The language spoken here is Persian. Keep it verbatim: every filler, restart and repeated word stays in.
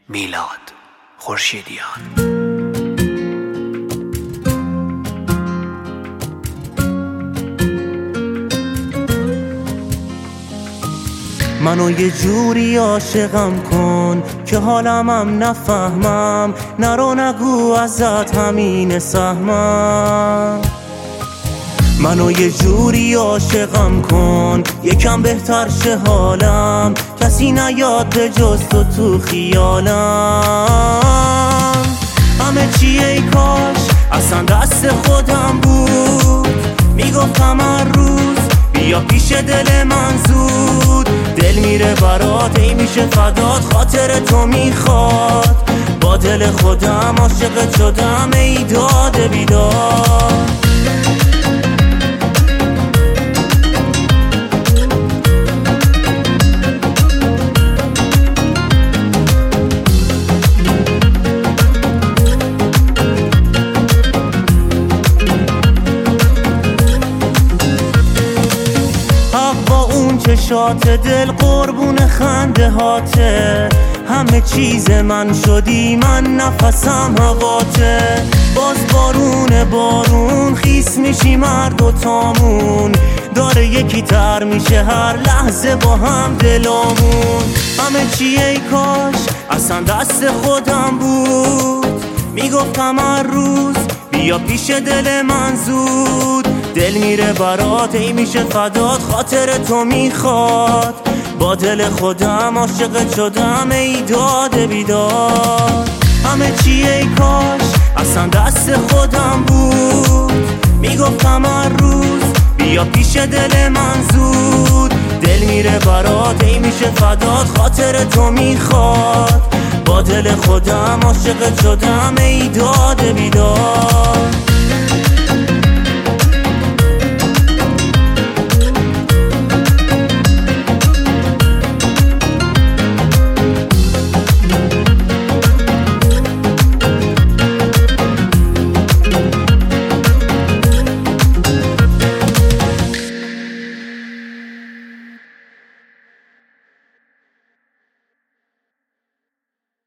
میلاد خورشیدیان. منو یه جوری عاشقم کن که حالمم نفهمم، نرو نگو ازت همین سهمم. منو یه جوری عاشقم کن یکم بهتر شه حالم، کسی نیاد به جز تو تو خیالم. همه چی ای کاش اصلا دست خودم بود، میگفتم هر روز بیا پیش دل من زود. دل میره برات ای میشه فدات، خاطر تو میخواد با دل خودم عاشقت شدم ای داده بیدار. چشات دل قربون خنده هاته، همه چیز من شدی من نفسم هواته. باز بارون بارون خیس میشی مرد و تامون، داره یکی تر میشه هر لحظه با هم دلامون. همه چی ای کاش اصلا دست خودم بود، میگفتم هر روز بیا پیش دل من زود. دل میره برات ای میشه فدات، خاطر تو میخواد با دل خودم عاشقت شدم ای داده بیدار. همه چی ای کاش اصلا دست خودم بود، میگفتم هر روز بیا پیش دل من زود. دل میره برات ای میشه فدات، خاطر تو میخواد با دل خودم عاشقت شدم ای داده بیدار.